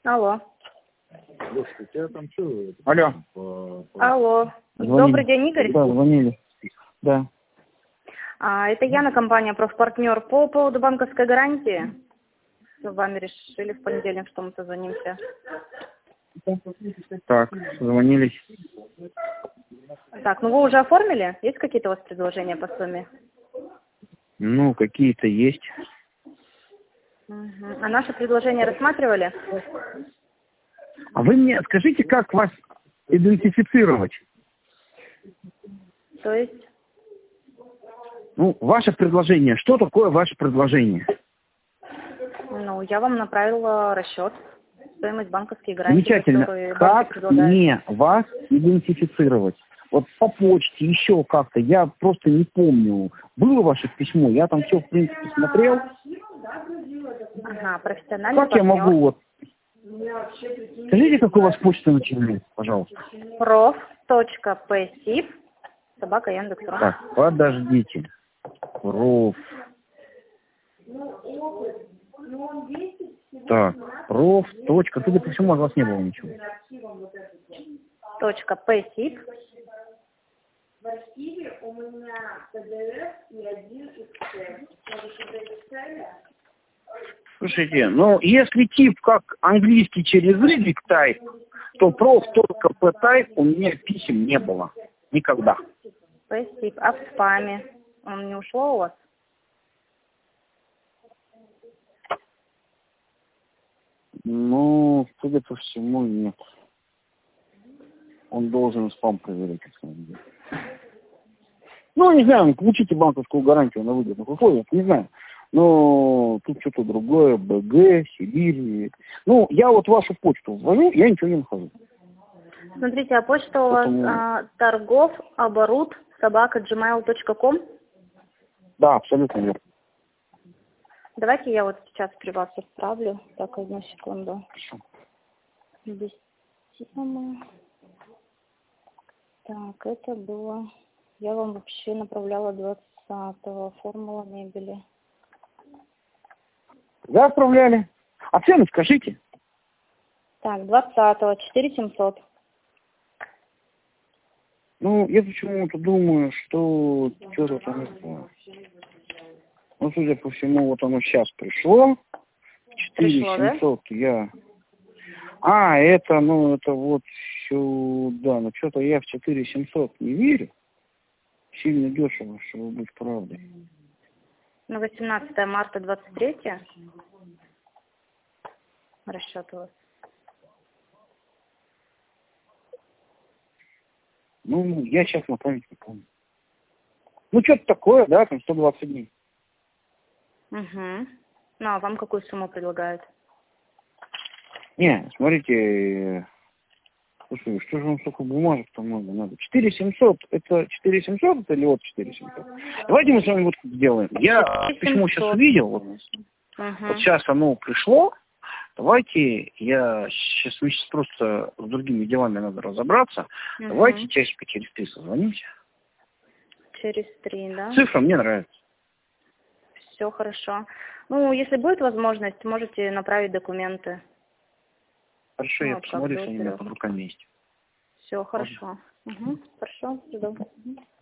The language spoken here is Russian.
Алло. Слушайте, я там что? Алло. Алло. Звонили. Добрый день, Игорь. Да, звонили. Да. Это Яна, компания «Профпартнер». По поводу банковской гарантии. С вами решили в понедельник, что мы созвонимся. Так, звонились. Так, ну вы уже оформили? Есть какие-то у вас предложения по сумме? Ну, какие-то есть. Угу. А наши предложения рассматривали? А вы мне скажите, как вас идентифицировать? То есть? Ну, ваше предложение. Что такое ваше предложение? Ну, я вам направила расчет, стоимость банковских гарантий, Замечательно. которые банки Как предлагают. мне вас идентифицировать? Вот по почте, еще как-то. Я просто не помню. Было ваше письмо? Я там все, в принципе, смотрел. Ага, профессиональный Как партнер. я могу вот... Скажите, как у вас почта начинается, пожалуйста. prof.psip@yandex.ru. Так, подождите. Проф. Так, проф. Точка. Судя по всему, от вас не было ничего. .psip. В архиве у меня PDF и 1 Excel. Слушайте, ну, если тип как английский через Reddit type, то prof.p-type у меня писем не было. Никогда. Psip. А в спаме? Он не ушло у вас? Ну, судя по всему, нет. Он должен спам проверять, как сказать. Ну, не знаю, получите банковскую гарантию на выгодных условиях, не знаю. Но тут что-то другое, БГ, Сибирь. Ну, я вот вашу почту ввожу, я ничего не нахожу. Смотрите, а почта у вас торгов@gmail.com? Да, абсолютно верно. Давайте я вот сейчас при вас отправлю. Так, одну секунду. Без темы. Так, это было... Я вам вообще направляла 20-го. Формула мебели. Да, отправляли. А цену скажите. Так, 20-го, 4700. Ну, я почему-то думаю, что что-то там... Ну, судя по всему, вот оно сейчас пришло. 4700 да? я... А, это, ну, это вот сюда. Ну, что-то я в 4700 не верю. Сильно дешево, чтобы быть правдой. На 18 марта 23 расчет у вас. Ну, я сейчас на память не помню. Ну, что-то такое, да, там 120 дней. Угу. Ну, а вам какую сумму предлагают? Не, смотрите, слушай, что же вам столько бумажек-то много надо? 4700, это 4700 или вот 4700? Давайте мы с вами вот как сделаем. Я письмо сейчас увидел, вот сейчас оно пришло. Давайте, я сейчас просто с другими делами надо разобраться. Давайте часика через 3 созвонимся. Через 3, да? Цифра мне нравится. Все хорошо. Ну, если будет возможность, можете направить документы. Хорошо, я посмотрю, что они у меня под руками есть. Все хорошо. Хорошо, жду.